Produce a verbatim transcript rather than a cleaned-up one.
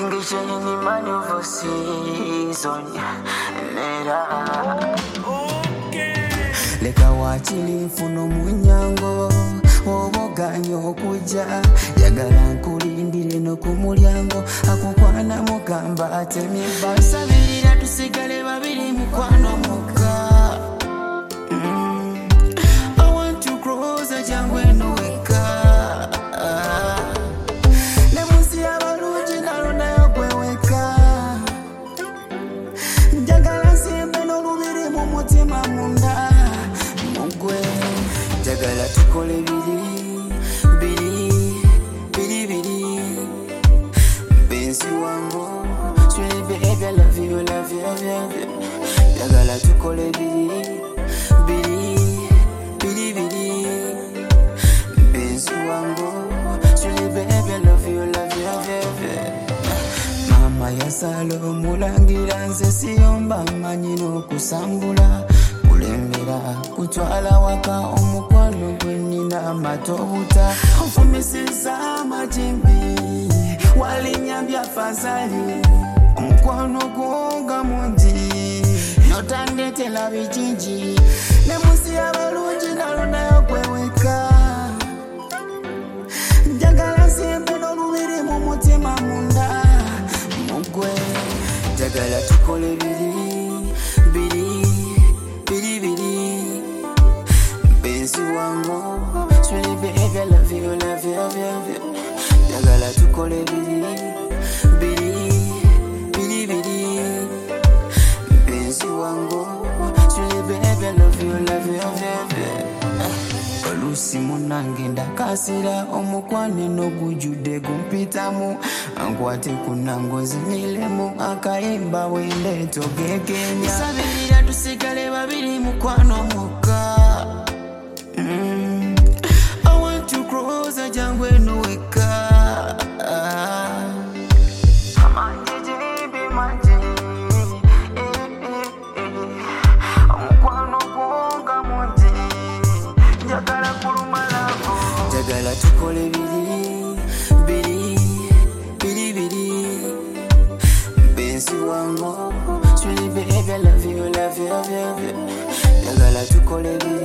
Engaging in man over season. Leka wachili funo munyango oboganyo kuja yagala nkulindire no kumulyango akukwana mugamba atemi basabirira tusigale babiri mukwano muka mm. I want to cross a jangwe no weka ne musi abalungi nalona yokweweka njagala simbe n'olubiri mu mutima munda jagala tukole biri biri biri biri bensi wangu sweet baby I love you love you love you jagala tukole biri biri biri biri bensi wangu sweet baby I love you love you love you mama yasalo mulangira nze siyomba manyino kusambula kulembera kutwala waka omukwano gwenina matobuta ofumisiza amajimbi walinyambya fazali omukwano gwonga mungi notandetela bijinji ne musi abalungi nalonayo kweweka njagala simbe n'olubiri mu mutima munda mugwe jagala tukole biri biri biri biri bensi wangu sweet baby I love you love you love you jagala tukole biri biri biri biri bensi wangu sweet baby I love you love you love you olusi munange ndakasira omukwane n'ogujude gumpitamu ankwate kunangozi nilemu akayimba wende togekenya sabirira tusigale babiri mukwano muka mm. I want to cross a jangwe no weka jagala tukole biri biri biri biri bensi wangu sweet baby I love you love you love you jagala tukole biri